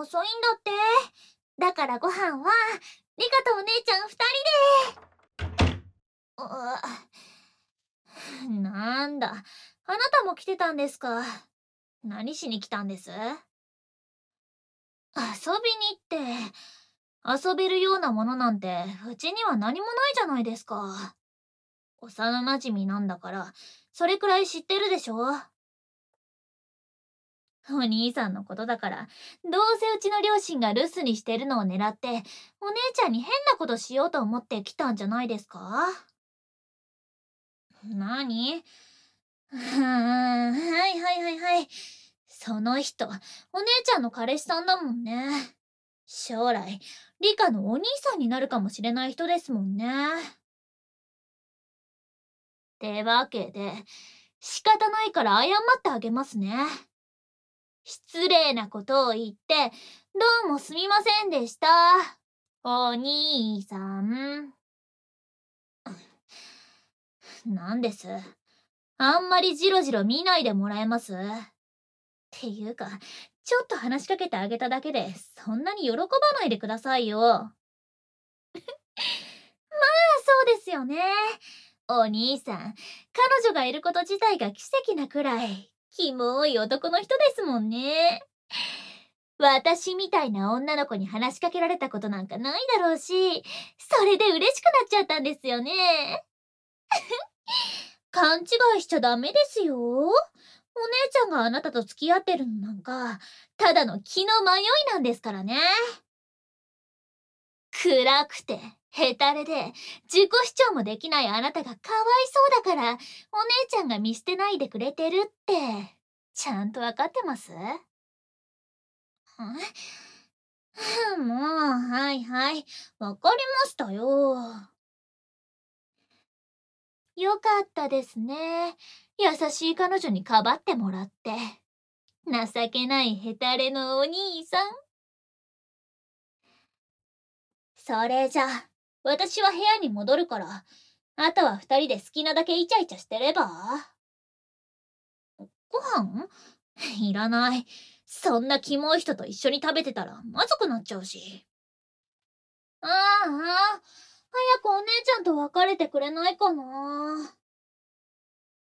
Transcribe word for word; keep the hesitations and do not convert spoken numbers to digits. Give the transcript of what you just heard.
遅いんだって。だからご飯はリカとお姉ちゃん二人で。うなんだ、あなたも来てたんですか。何しに来たんです？遊びに行って。遊べるようなものなんてうちには何もないじゃないですか。幼なじみなんだからそれくらい知ってるでしょ。お兄さんのことだから、どうせうちの両親が留守にしてるのを狙って、お姉ちゃんに変なことしようと思って来たんじゃないですか？なに？うーん、はいはいはいはい。その人、お姉ちゃんの彼氏さんだもんね。将来、リカのお兄さんになるかもしれない人ですもんね。ってわけで、仕方ないから謝ってあげますね。失礼なことを言って、どうもすみませんでした。お兄さん。なんです？あんまりジロジロ見ないでもらえます？っていうか、ちょっと話しかけてあげただけで、そんなに喜ばないでくださいよ。まあ、そうですよね。お兄さん、彼女がいること自体が奇跡なくらい、キモい男の人ですもんね。私みたいな女の子に話しかけられたことなんかないだろうし、それで嬉しくなっちゃったんですよね。勘違いしちゃダメですよ。お姉ちゃんがあなたと付き合ってるのなんか、ただの気の迷いなんですからね。暗くて、ヘタレで、自己主張もできないあなたがかわいそうだから、お姉ちゃんが見捨てないでくれてるって、ちゃんとわかってます？んもう、はいはい、わかりましたよ。よかったですね。優しい彼女にかばってもらって。情けないヘタレのお兄さん。それじゃ、私は部屋に戻るから、あとは二人で好きなだけイチャイチャしてれば？ご飯いらない。そんなキモい人と一緒に食べてたらまずくなっちゃうし。ああ、早くお姉ちゃんと別れてくれないかな。